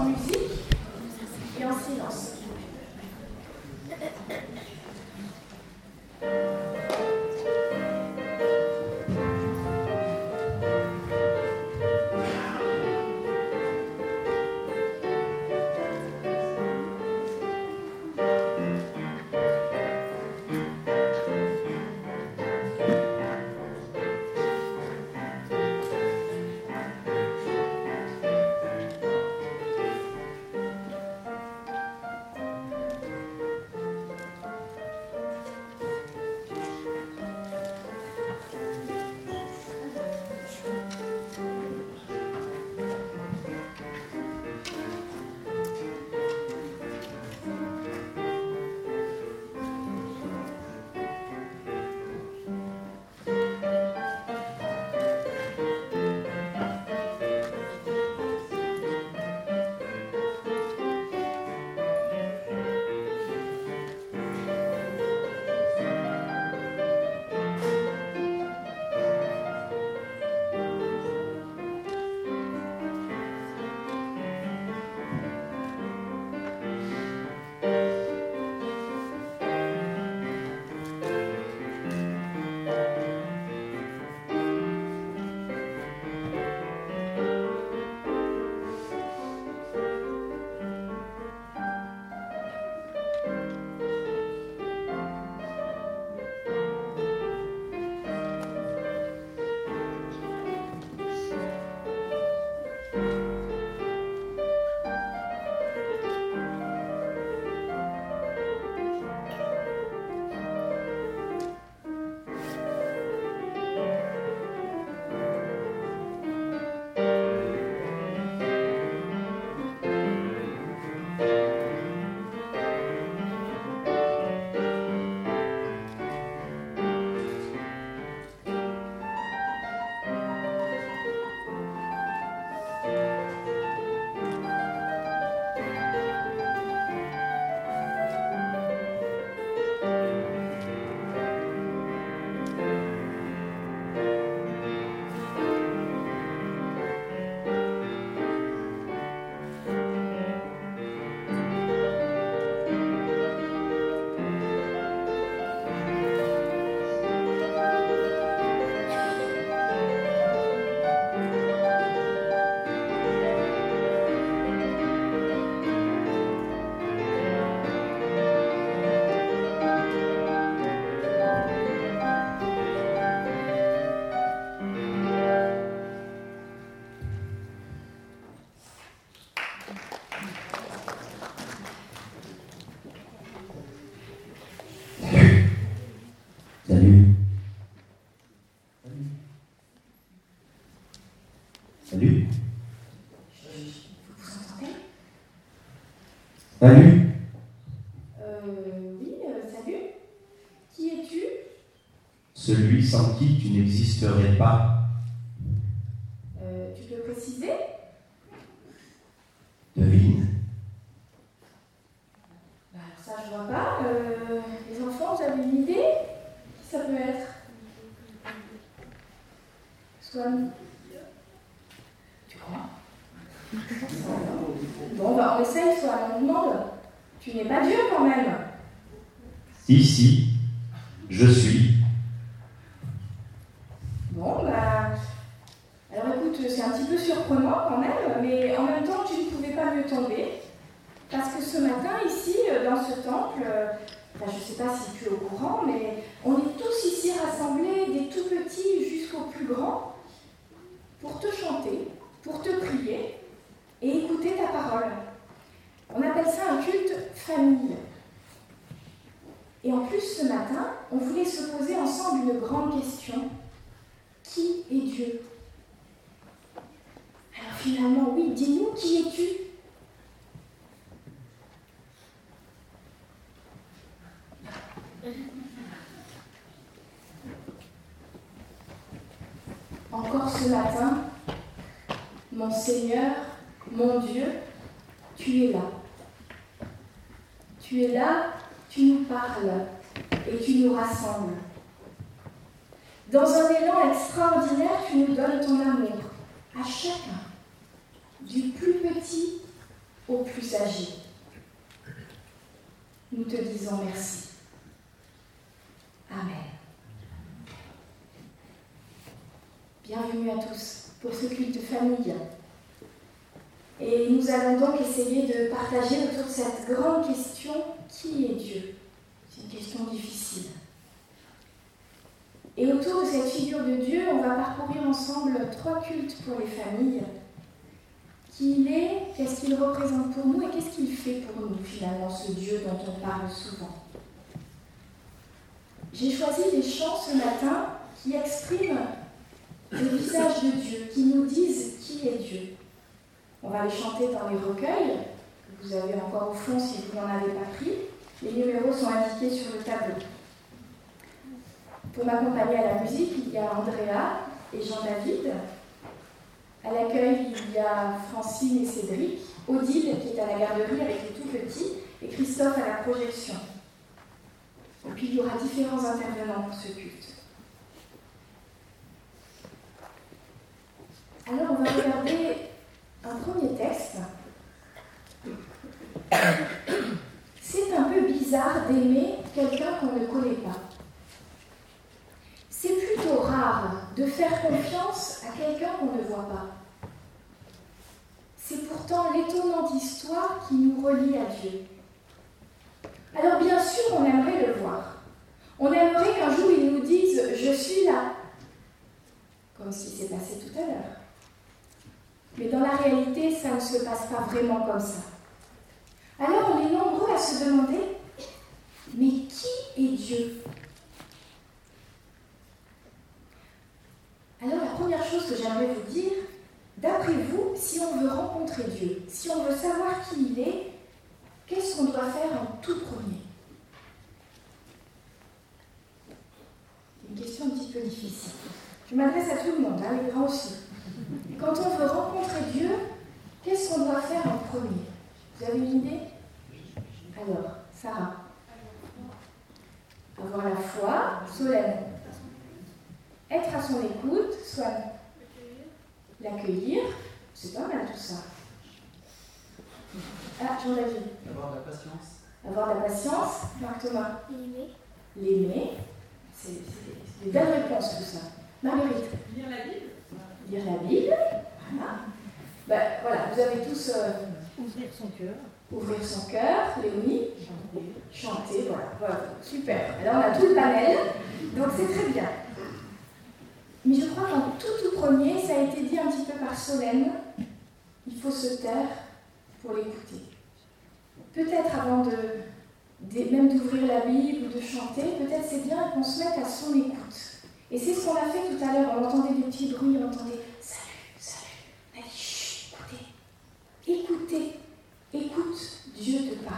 en musique et en silence. Salut. Vous entendez ? Salut. Oui, salut. Qui es-tu ? Celui sans qui tu n'existerais pas. Tu peux préciser ? Devine. Alors ça, je vois pas. Les enfants, vous avez une idée ? Qui ça peut être ? Swan ? Tu crois ? Bon, bah on essaye, Swan, on nous demande. Tu n'es pas Dieu quand même. Si, je suis. Bon, bah... Alors écoute, c'est un petit peu surprenant quand même, mais en même temps, tu ne pouvais pas mieux tomber. Parce que ce matin, ici, dans ce temple, je ne sais pas si tu es au courant, mais on est tous ici rassemblés, des tout petits jusqu'aux plus grands, pour te chanter, pour te prier et écouter ta parole. On appelle ça un culte famille. Et en plus, ce matin, on voulait se poser ensemble une grande question. Qui est Dieu ? Alors finalement, oui, dis-nous, qui es-tu ? Encore ce matin, mon Seigneur, mon Dieu, tu es là. Tu es là, tu nous parles et tu nous rassembles. Dans un élan extraordinaire, tu nous donnes ton amour à chacun, du plus petit aux plus âgés. Nous te disons merci. Amen. Bienvenue à tous pour ce culte de famille. Et nous allons donc essayer de partager autour de cette grande question, qui est Dieu? C'est une question difficile. Et autour de cette figure de Dieu, on va parcourir ensemble 3 cultes pour les familles. Qui il est, qu'est-ce qu'il représente pour nous et qu'est-ce qu'il fait pour nous finalement, ce Dieu dont on parle souvent. J'ai choisi des chants ce matin qui expriment le visage de Dieu, qui nous disent qui est Dieu. On va les chanter dans les recueils, que vous avez encore au fond si vous n'en avez pas pris. Les numéros sont indiqués sur le tableau. Pour m'accompagner à la musique, il y a Andrea et Jean-David. À l'accueil, il y a Francine et Cédric, Odile qui est à la garderie avec les tout petits et Christophe à la projection. Et puis il y aura différents intervenants pour ce culte. Alors on va regarder un premier texte. C'est un peu bizarre d'aimer quelqu'un qu'on ne connaît pas. C'est plutôt rare de faire confiance à quelqu'un qu'on ne voit pas. C'est pourtant l'étonnante histoire qui nous relie à Dieu. Alors bien sûr, on aimerait le voir. On aimerait qu'un jour il nous dise « Je suis là », comme ce qui s'est passé tout à l'heure. Mais dans la réalité, ça ne se passe pas vraiment comme ça. Alors on est nombreux à se demander « Mais qui est Dieu ?» Alors la première chose que j'aimerais vous dire, d'après vous, si on veut rencontrer Dieu, si on veut savoir qui il est, qu'est-ce qu'on doit faire en tout premier? C'est une question un petit peu difficile. Je m'adresse à tout le monde, les grands aussi. Quand on veut rencontrer Dieu, qu'est-ce qu'on doit faire en premier? Vous avez une idée? Alors, Sarah. Avoir la foi, Solène. Être à son écoute, Swan. L'accueillir, c'est pas mal tout ça. Ah, Jean-David. Avoir de la patience. Avoir de la patience, Marc-Thomas. L'aimer. L'aimer, c'est des belles réponses tout ça. Marguerite. Lire la Bible. Lire la Bible. Voilà. Ben, voilà, vous avez tous... Ouvrir son cœur. Ouvrir son cœur, Léonie. Chanter, voilà, super. Alors on a tout le panel, donc c'est très bien. Mais je crois qu'en tout premier, ça a été dit un petit peu par Solène, il faut se taire pour l'écouter. Peut-être avant même d'ouvrir la Bible ou de chanter, peut-être c'est bien qu'on se mette à son écoute. Et c'est ce qu'on a fait tout à l'heure, on entendait des petits bruits, on entendait « Salut ». On a dit « Chut, écoutez, écoute, Dieu te parle ».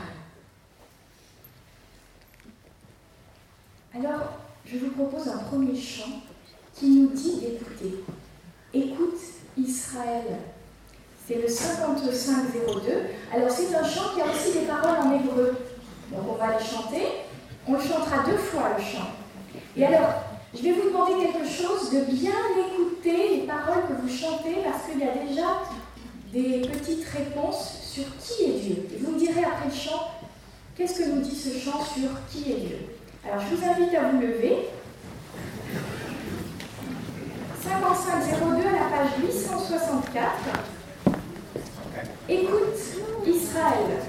Alors, je vous propose un premier chant qui nous dit d'écouter. Écoute Israël. C'est le 5502. Alors c'est un chant qui a aussi des paroles en hébreu. Donc on va les chanter. On le chantera 2 fois le chant. Et alors, je vais vous demander quelque chose, de bien écouter les paroles que vous chantez parce qu'il y a déjà des petites réponses sur qui est Dieu. Et vous me direz après le chant, qu'est-ce que nous dit ce chant sur qui est Dieu? Alors je vous invite à vous lever. 5502 à la page 864. Écoute Israël.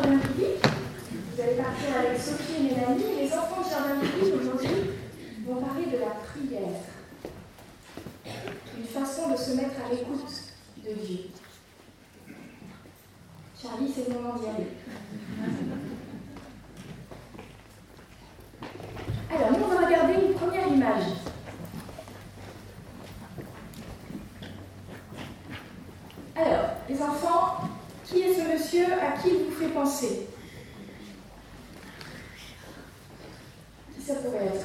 jardin public. Vous allez partir avec Sophie et Mélanie. Et les enfants du jardin public aujourd'hui vont parler de la prière. Une façon de se mettre à l'écoute de Dieu. Charlie, c'est le moment d'y aller. Alors, nous, on va regarder une première image. Alors, les enfants, qui est ce monsieur à qui il vous fait penser? Qui ça pourrait être?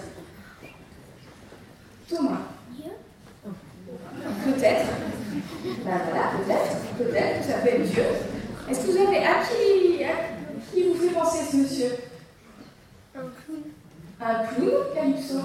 Thomas. Peut-être. Ben voilà, peut-être, ça peut être Dieu. Est-ce que vous avez à qui vous fait penser ce monsieur? Un clown, Calypso.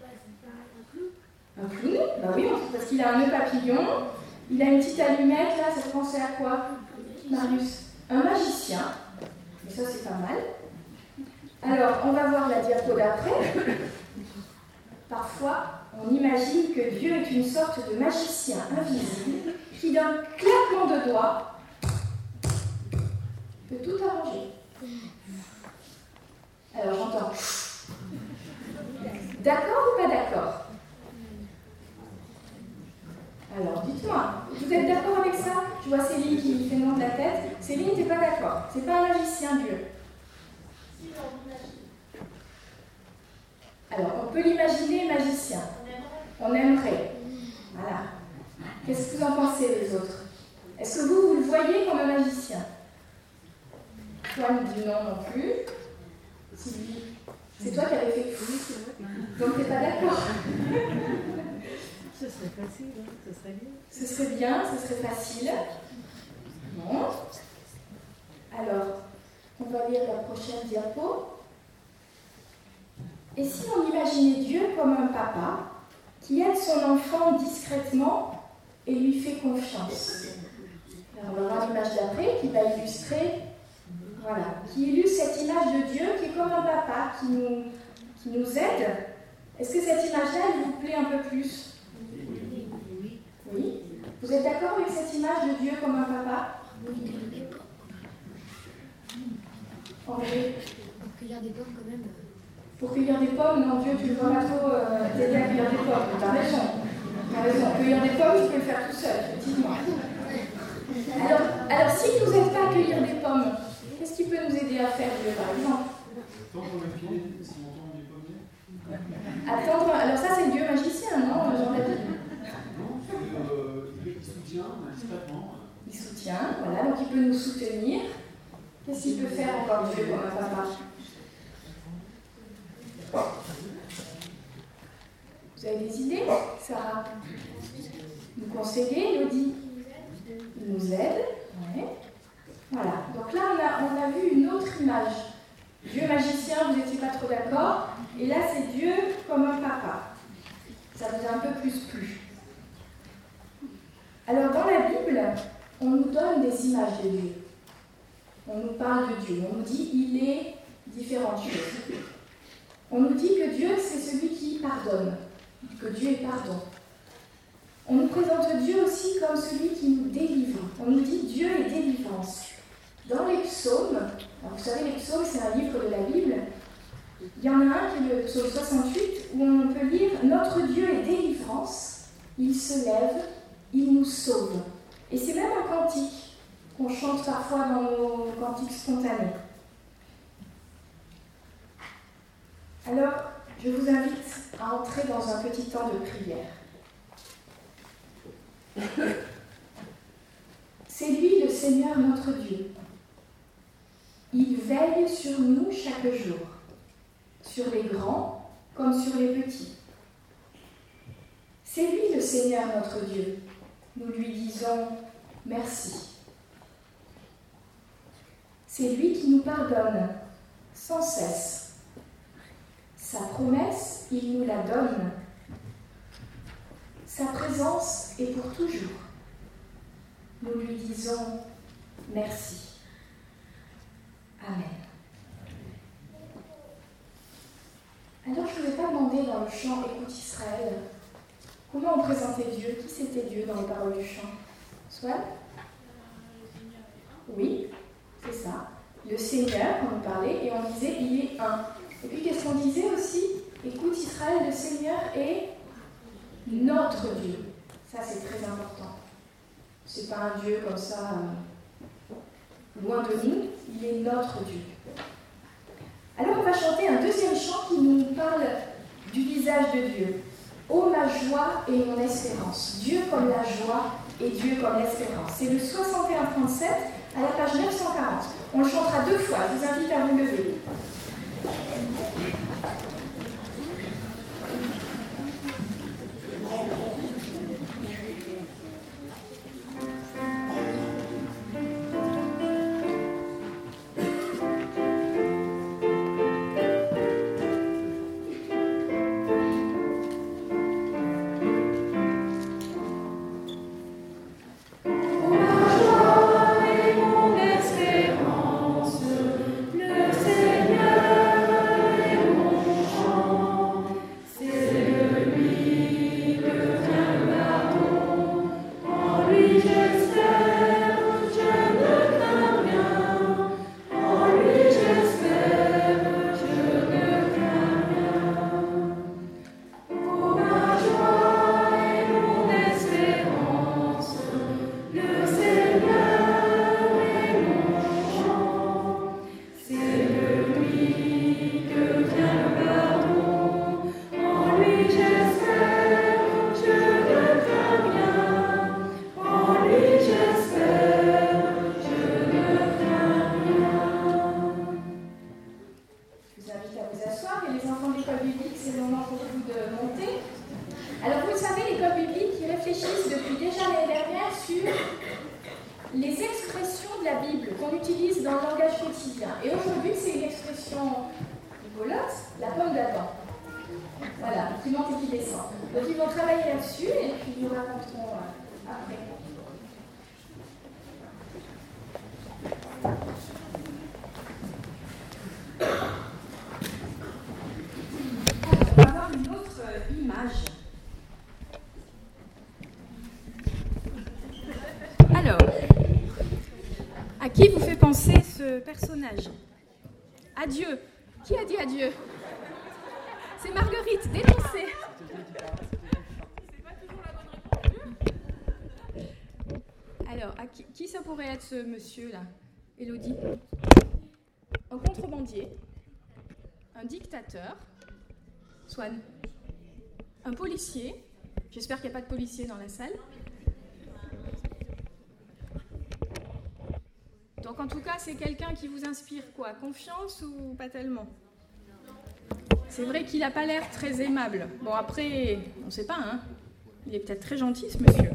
Un clown? Ben oui, parce qu'il a un nœud papillon, il a une petite allumette, là, ça te pensait à quoi, Marius? Un magicien. Et ça, c'est pas mal. Alors, on va voir la diapo d'après. Parfois, on imagine que Dieu est une sorte de magicien invisible qui, d'un claquement de doigts, peut tout arranger. Alors, j'entends. D'accord ou pas d'accord? Alors, dites-moi, vous êtes d'accord avec ça? Je vois Céline qui fait non de la tête. Céline, t'es pas d'accord. C'est pas un magicien, Dieu. Alors, on peut l'imaginer magicien. On aimerait. Voilà. Qu'est-ce que vous en pensez, les autres? Est-ce que vous le voyez comme un magicien? Toi, me dit non non plus. Sylvie, c'est toi qui avais fait oui, c'est vrai. Donc, t'es pas d'accord? Ce serait facile, hein, ce serait bien. Ce serait bien, ce serait facile. Bon. Alors, on va lire la prochaine diapo. Et si on imaginait Dieu comme un papa qui aide son enfant discrètement et lui fait confiance? Alors, on va voir l'image d'après qui va illustrer, voilà, qui illustre cette image de Dieu qui est comme un papa qui nous aide. Est-ce que cette image-là, elle vous plaît un peu plus? Oui. Vous êtes d'accord avec cette image de Dieu comme un papa? André? Pour cueillir des pommes quand même. Pour cueillir des pommes, non, Dieu, tu ne vas pas trop t'aider à cueillir des pommes. T'as raison. Cueillir des pommes, tu peux le faire tout seul, effectivement. Alors si vous n'êtes pas à cueillir des pommes, qu'est-ce qui peut nous aider à faire, Dieu, par exemple? Attendre. Alors ça, c'est le Dieu magicien, non, Jean-David? Il soutient discrètement. Il soutient, voilà, donc il peut nous soutenir. Qu'est-ce qu'il peut faire encore Dieu comme un papa? Vous avez des idées, Sarah? Nous conseiller, Elodie? Il nous aide. Ouais. Voilà, donc là on a vu une autre image. Dieu magicien, vous n'étiez pas trop d'accord. Et là, c'est Dieu comme un papa. Ça vous a un peu plus plu. Alors, dans la Bible, on nous donne des images de Dieu. On nous parle de Dieu. On nous dit il est différentes choses. On nous dit que Dieu, c'est celui qui pardonne. Que Dieu est pardon. On nous présente Dieu aussi comme celui qui nous délivre. On nous dit Dieu est délivrance. Dans les psaumes, alors vous savez, les psaumes, c'est un livre de la Bible. Il y en a un qui est le psaume 68, où on peut lire « Notre Dieu est délivrance, il se lève, il nous sauve ». Et c'est même un cantique qu'on chante parfois dans nos cantiques spontanés. Alors, je vous invite à entrer dans un petit temps de prière. C'est lui le Seigneur notre Dieu. Il veille sur nous chaque jour, sur les grands comme sur les petits. C'est lui le Seigneur notre Dieu. Nous lui disons merci. C'est lui qui nous pardonne sans cesse. Sa promesse, il nous la donne. Sa présence est pour toujours. Nous lui disons merci. Amen. Alors, je ne vous ai pas demandé dans le chant Écoute Israël, comment on présentait Dieu, qui c'était Dieu dans les paroles du chant. Soit? Oui, c'est ça. le Seigneur, on nous parlait, et on disait il est un. Et puis qu'est-ce qu'on disait aussi? Écoute Israël, le Seigneur est notre Dieu. Ça c'est très important. C'est pas un Dieu comme ça, loin de nous, il est notre Dieu. Alors on va chanter un deuxième chant qui nous parle du visage de Dieu. Ô ma joie et mon espérance, Dieu comme la joie et Dieu comme l'espérance. C'est le 61-37 à la page 940. On le chantera 2 fois, je vous invite à vous lever. Personnage. Adieu. Qui a dit adieu? C'est Marguerite, dénoncée. C'est pas toujours la bonne réponse. Alors, qui ça pourrait être ce monsieur-là? Élodie? Un contrebandier, un dictateur, Swan, un policier. J'espère qu'il n'y a pas de policier dans la salle. Donc en tout cas, c'est quelqu'un qui vous inspire quoi? Confiance ou pas tellement? C'est vrai qu'il n'a pas l'air très aimable. Bon après, on ne sait pas, hein. Il est peut-être très gentil ce monsieur.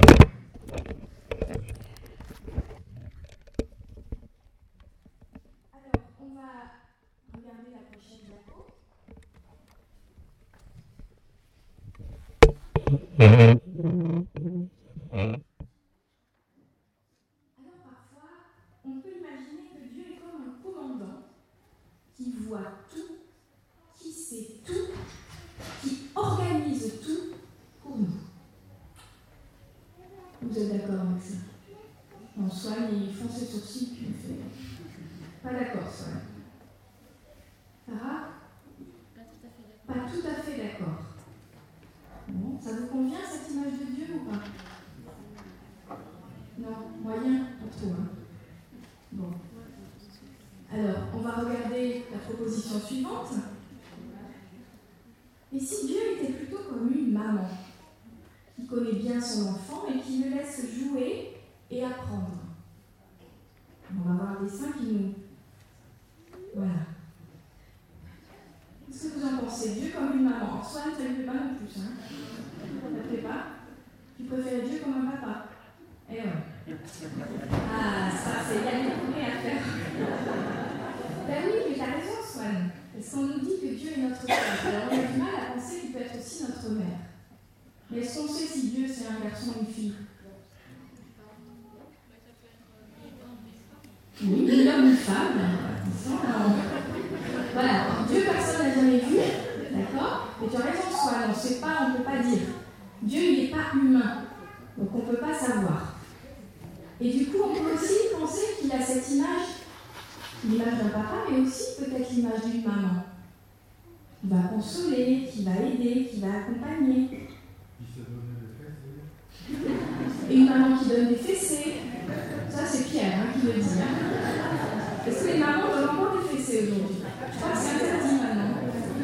Alors, on va regarder la prochaine diapo. Qui voit tout, qui sait tout, qui organise tout pour nous. Vous êtes d'accord avec ça? Non, Swan, il fronce ses sourcils puis il fait. Pas d'accord, Swan. Sarah? Pas tout à fait d'accord. Bon, ça vous convient cette image de Dieu ou pas? Non, moyen pour toi. Bon. Alors, on va regarder la proposition suivante. Et si Dieu était plutôt comme une maman, qui connaît bien son enfant et qui le laisse jouer et apprendre? On va voir un dessin qui nous... Voilà. Qu'est-ce que vous en pensez? Dieu comme une maman. Swan, ça ne fait pas non plus, hein? Ça ne fait pas? Tu préfères Dieu comme un papa? Eh ouais. Ah, ça, c'est il y a des progrès à faire. Ben oui, mais t'as raison, Swan. Parce qu'on nous dit que Dieu est notre père. Alors on a du mal à penser qu'il peut être aussi notre mère. Mais est-ce qu'on sait si Dieu c'est un garçon ou une fille? Oui, une homme, une femme. Voilà, Dieu personne n'a jamais vu, d'accord? Mais tu as raison, Swan, on ne sait pas, on ne peut pas dire. Dieu il n'est pas humain, donc on ne peut pas savoir. Et du coup, on peut aussi penser qu'il a cette image l'image d'un papa, mais aussi peut-être l'image d'une maman qui va consoler, qui va aider, qui va accompagner. Et une maman qui donne des fessées. Ça, c'est Pierre qui le dit. Est-ce que les mamans donnent encore des fessées aujourd'hui? Je crois que c'est interdit maintenant.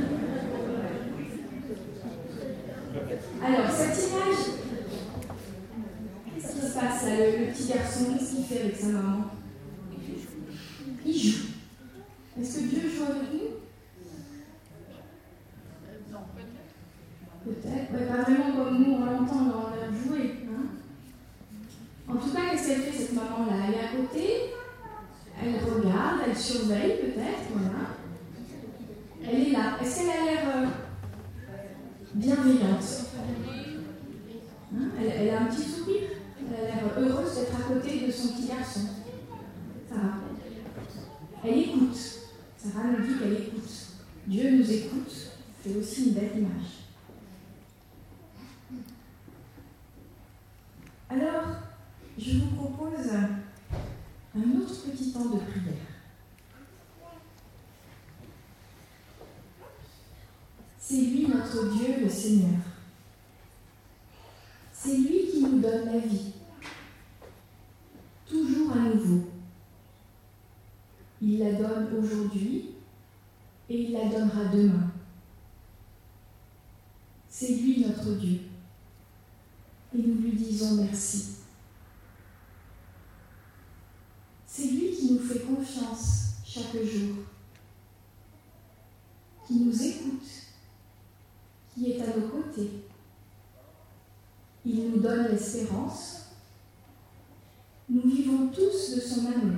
Alors, cette image, qu'est-ce qui se passe là? Le petit garçon, qu'est-ce qu'il fait avec sa maman? Il joue. Est-ce que Dieu joue avec nous? Peut-être, mais pas vraiment comme nous on l'entend dans l'air jouer. Hein? En tout cas, qu'est-ce qu'elle fait cette maman-là? Elle est à côté, elle regarde, elle surveille peut-être, voilà. Elle est là. Est-ce qu'elle a l'air bienveillante? Hein? Elle a un petit sourire, elle a l'air heureuse d'être à côté de son petit garçon. Ça va. Elle écoute. Sarah nous dit qu'elle écoute. Dieu nous écoute, c'est aussi une belle image. Alors, je vous propose un autre petit temps de prière. C'est lui notre Dieu, le Seigneur. C'est lui qui nous donne la vie, toujours à nouveau. Il la donne aujourd'hui et il la donnera demain. C'est lui notre Dieu. Et nous lui disons merci. C'est lui qui nous fait confiance chaque jour, qui nous écoute, qui est à nos côtés. Il nous donne l'espérance. Nous vivons tous de son amour.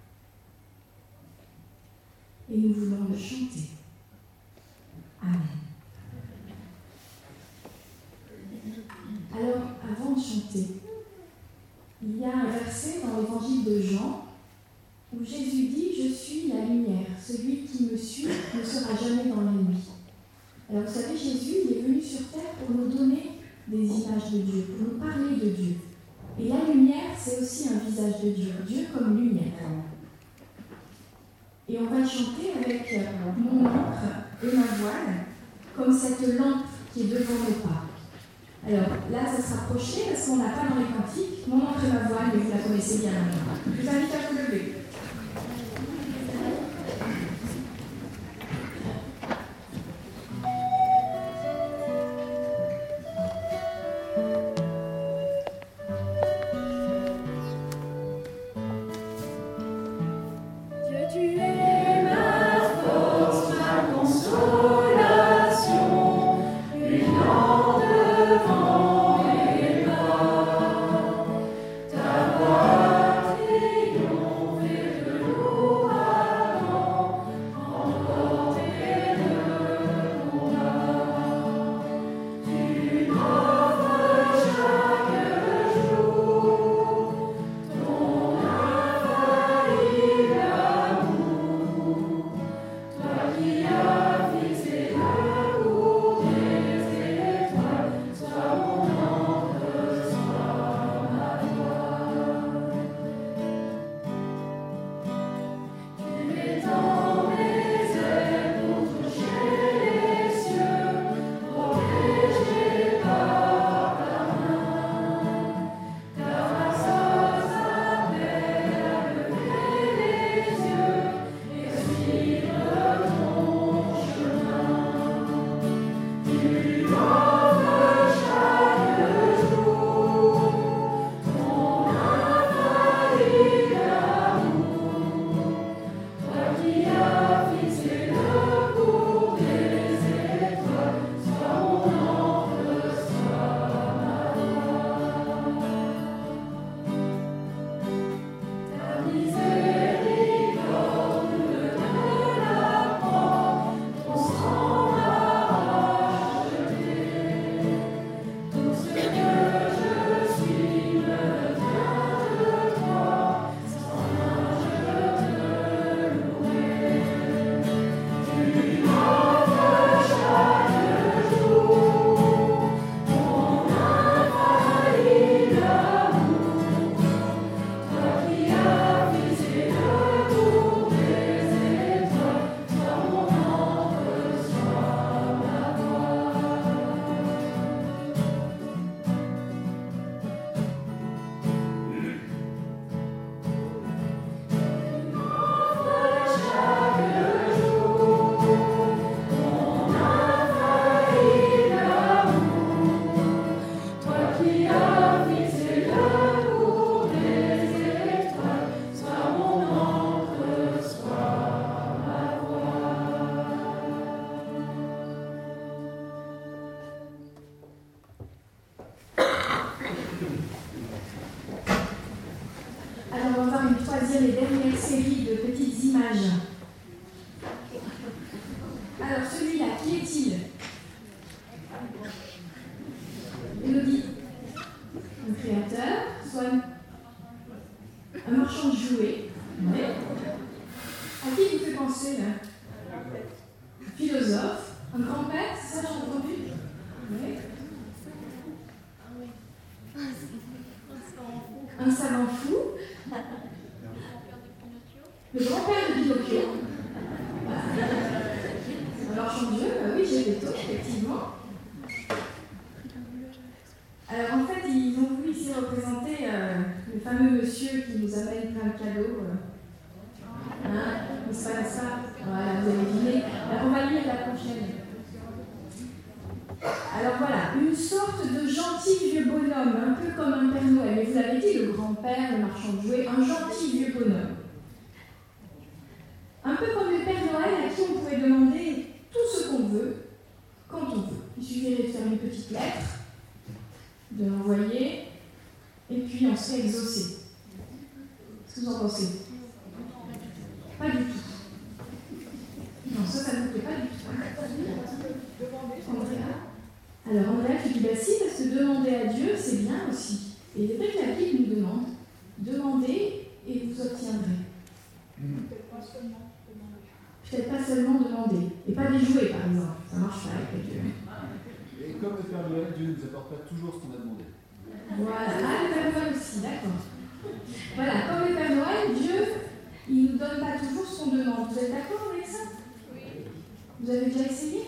Et nous voulons le chanter. Amen. Alors, avant de chanter, il y a un verset dans l'évangile de Jean où Jésus dit « Je suis la lumière, celui qui me suit ne sera jamais dans la nuit ». Alors vous savez, Jésus il est venu sur terre pour nous donner des images de Dieu, pour nous parler de Dieu. Et la lumière, c'est aussi un visage de Dieu, Dieu comme lumière. Et on va chanter avec mon encre et ma voile, comme cette lampe qui est devant nos pas. Alors là, ça se rapprochait parce qu'on n'a pas dans les cantiques mon encre et ma voile, mais vous la connaissez bien maintenant. Je vous invite à vous lever. Ta voix triomphe. choisir les dernières séries de petites images. Alors, celui-là, qui est-il? Élodie. Un créateur, soit un marchand de jouets. Ouais. À qui vous fait penser, là? Un philosophe, un grand-père, c'est ça, j'ai entendu? Oui. Un savant fou. Le grand-père de Pinocchio. Un marchand de jeu, oui, j'ai des taux, effectivement. Alors en fait, ils ont voulu ici représenter le fameux monsieur qui nous amène plein de cadeaux. N'est-ce pas ça? Voilà, vous avez deviné. Alors on va lire la prochaine. Alors voilà, une sorte de gentil vieux bonhomme, un peu comme un Père Noël. Mais vous avez dit, le grand-père, le marchand de jouets, un gentil vieux bonhomme. Un peu comme le Père Noël à qui on pourrait demander tout ce qu'on veut, quand on veut. Il suffirait de faire une petite lettre, de l'envoyer, et puis on serait exaucé. Qu'est-ce que vous en pensez? Pas du tout. Non, ça ne vous plaît pas du tout. Andrea? Alors Andrea, tu dis bah si, parce que demander à Dieu, c'est bien aussi. Et c'est vrai que la Bible nous demande, demandez et vous obtiendrez. Peut-être pas seulement demander. Et pas des jouets, par exemple. Ça marche pas avec Dieu. Et comme le Père Noël, Dieu ne nous apporte pas toujours ce qu'on a demandé. Voilà. Ah, le Père Noël aussi, d'accord. Voilà, comme le Père Noël, Dieu, il ne nous donne pas toujours ce qu'on demande. Vous êtes d'accord avec ça? Oui. Vous avez déjà essayé?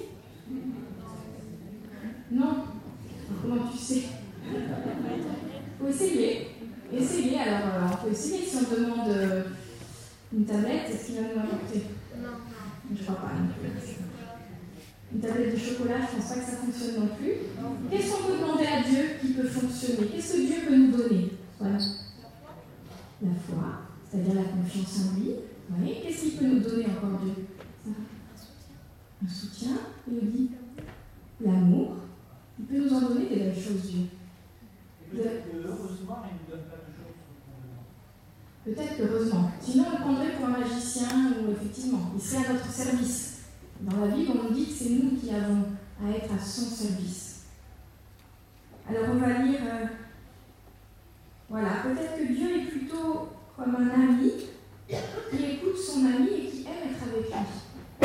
Non? Alors, comment tu sais? Il faut essayer. Essayez, alors on peut essayer si on demande une tablette, est-ce qu'il va nous apporter? Non. Je ne crois pas non plus. Une tablette de chocolat, je ne pense pas que ça fonctionne non plus. Qu'est-ce qu'on peut demander à Dieu qui peut fonctionner? Qu'est-ce que Dieu peut nous donner? Voilà. La foi, c'est-à-dire la confiance en lui. Oui. Qu'est-ce qu'il peut nous donner encore, Dieu? Un soutien, Élodie. L'amour. Il peut nous en donner des belles choses, Dieu. Peut-être que heureusement, il ne nous donne pas toujours ce qu'on demande. Peut-être heureusement. Sinon, on le prendrait pour un magicien ou effectivement, il serait à notre service. Dans la Bible, on nous dit que c'est nous qui avons à être à son service. Alors, on va lire. Voilà, peut-être que Dieu est plutôt comme un ami qui écoute son ami et qui aime être avec lui.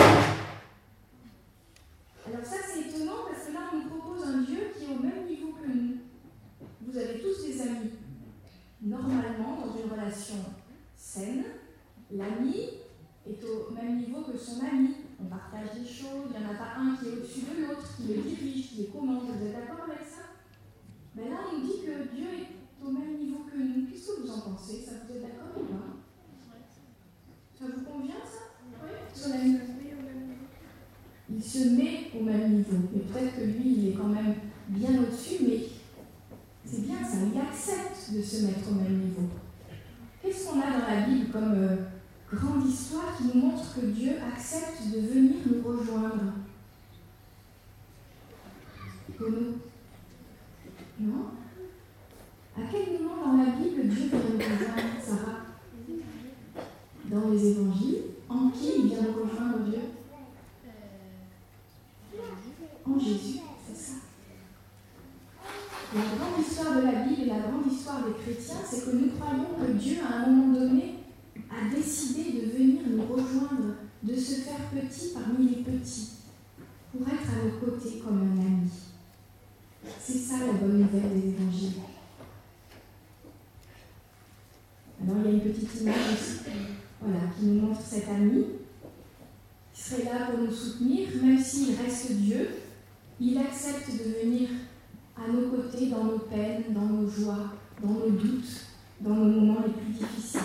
Alors ça, c'est étonnant parce que là, on nous propose un Dieu qui est au même niveau que nous. Vous avez tous des amis. Normalement, dans une relation saine, l'ami est au même niveau que son ami. On partage des choses, il n'y en a pas un qui est au-dessus de l'autre, qui le dirige, qui les commande. Vous êtes d'accord avec ça? Mais là, on nous dit que Dieu est au même niveau que nous. Qu'est-ce que vous en pensez? Ça, vous êtes d'accord ou pas? Ça vous convient, ça? Oui. Il se met au même niveau. Mais peut-être que lui, il est quand même bien au-dessus, mais c'est bien ça, il accepte de se mettre au même niveau. Qu'est-ce qu'on a dans la Bible comme grande histoire qui nous montre que Dieu accepte de venir nous rejoindre? Bono? Non? À quel moment dans la Bible Dieu vient nous rejoindre, Sarah? Dans les évangiles. En qui il vient nous rejoindre, Dieu? En Jésus, c'est ça. La grande histoire de la Bible et la grande histoire des chrétiens, c'est que nous croyons que Dieu, à un moment donné, a décidé de venir nous rejoindre, de se faire petit parmi les petits, pour être à nos côtés comme un ami. C'est ça la bonne nouvelle des évangiles. Alors il y a une petite image aussi, voilà, qui nous montre cet ami, qui serait là pour nous soutenir, même s'il reste Dieu, il accepte de venir à nos côtés dans nos peines, dans nos joies, dans nos doutes, dans nos moments les plus difficiles.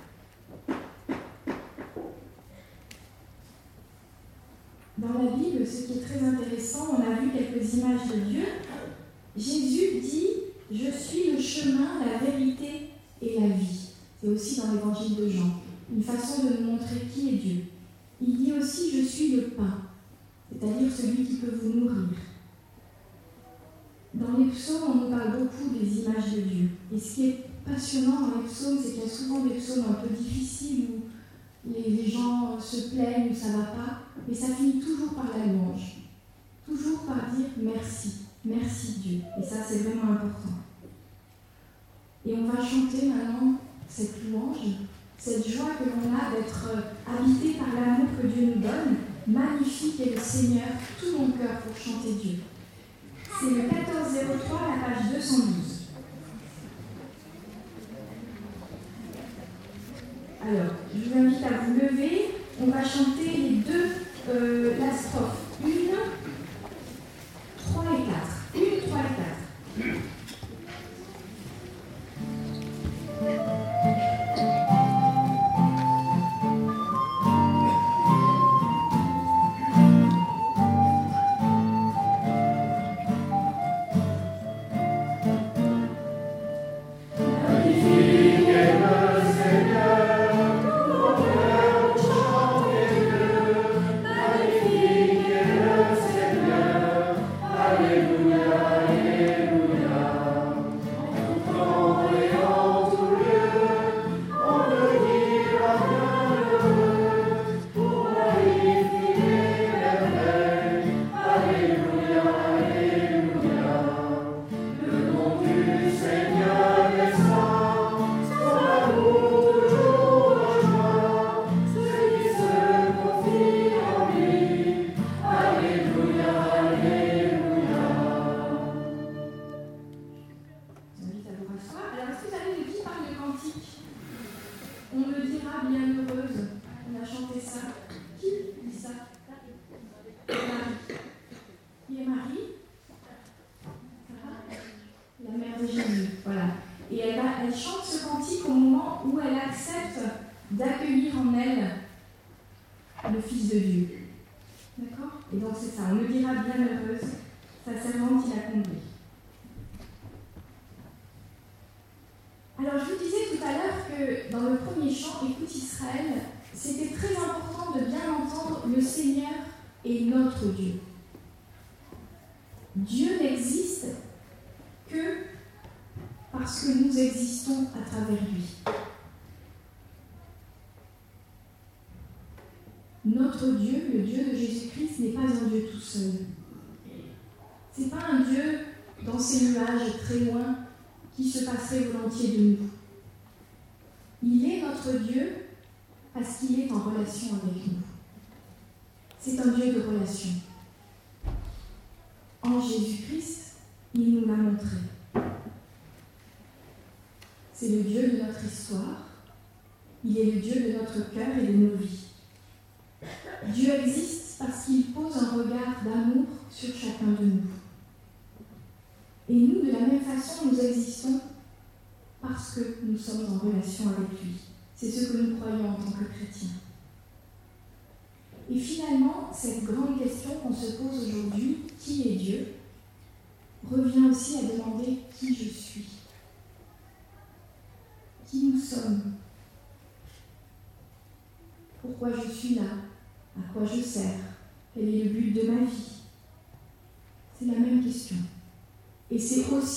Dans la Bible, ce qui est très intéressant, on a vu quelques images de Dieu. Jésus dit « Je suis le chemin, la vérité et la vie ». C'est aussi dans l'évangile de Jean, une façon de nous montrer qui est Dieu. Il dit aussi « Je suis le pain », c'est-à-dire celui qui peut vous nourrir. Dans les psaumes, on nous parle beaucoup des images de Dieu. Et ce qui est passionnant dans les psaumes, c'est qu'il y a souvent des psaumes un peu difficiles où les gens se plaignent, où ça ne va pas, mais ça finit toujours par la louange. Toujours par dire merci. Merci Dieu. Et ça, c'est vraiment important. Et on va chanter maintenant cette louange, cette joie que l'on a d'être habité par l'amour que Dieu nous donne. Magnifique est le Seigneur, tout mon cœur pour chanter Dieu. C'est le 1403, la page 212. Alors, je vous invite à vous lever. On va chanter les deux, la strophe 1, 3 et 4. 1, 3 et 4. D'accueillir en elle le Fils de Dieu. D'accord? Et donc c'est ça, on me dira bienheureuse, sa servante il a comblé. Alors je vous disais tout à l'heure que dans le premier chant, Écoute Israël, c'était très important de bien entendre le Seigneur est notre Dieu. Dieu n'existe que parce que nous existons à travers lui. Notre Dieu, le Dieu de Jésus-Christ, n'est pas un Dieu tout seul. Ce n'est pas un Dieu dans ses nuages très loin qui se passerait volontiers de nous. Il est notre Dieu parce qu'il est en relation avec nous. C'est un Dieu de relation. En Jésus-Christ, il nous l'a montré. C'est le Dieu de notre histoire. Il est le Dieu de notre cœur et de nos vies. Dieu existe parce qu'il pose un regard d'amour sur chacun de nous. Et nous, de la même façon, nous existons parce que nous sommes en relation avec lui. C'est ce que nous croyons en tant que chrétiens. Et finalement, cette grande question qu'on se pose aujourd'hui, qui est Dieu, revient aussi à demander qui je suis. Qui nous sommes. Pourquoi je suis là? À quoi je sers? Quel est le but de ma vie? C'est la même question. Et c'est aussi